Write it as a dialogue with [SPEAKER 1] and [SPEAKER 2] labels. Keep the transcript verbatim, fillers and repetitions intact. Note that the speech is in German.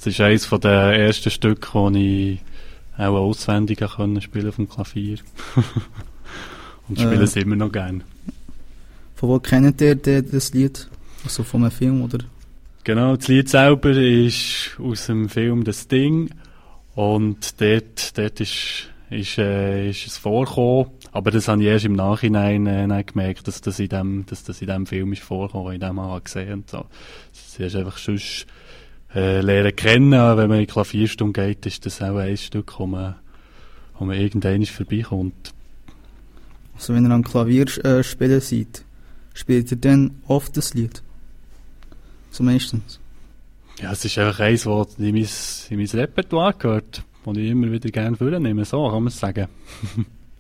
[SPEAKER 1] Das ist eines von den ersten Stücken, die ich auch auswendig können spielen auf dem Klavier. Und spiele äh, es immer noch gerne.
[SPEAKER 2] Von wo kennt ihr das Lied? Also von einem Film, oder?
[SPEAKER 1] Genau, das Lied selber ist aus dem Film «Das Ding». Und dort, dort ist, ist, äh, ist es vorgekommen. Aber das habe ich erst im Nachhinein äh, gemerkt, dass das, in dem, dass das in dem Film ist vorgekommen, in dem habe ich gesehen und so. Das ist einfach sonst äh, lernen kennen, wenn man in die Klavierstunde geht, ist das auch ein Stück, wo man, wo man irgendwann vorbeikommt.
[SPEAKER 2] Also wenn ihr am Klavier äh, spielen seid, spielt ihr dann oft das Lied? So meistens?
[SPEAKER 1] Ja, es ist einfach eins, das in mein, in mein Repertoire gehört, das ich immer wieder gerne vornehme, so kann man es sagen.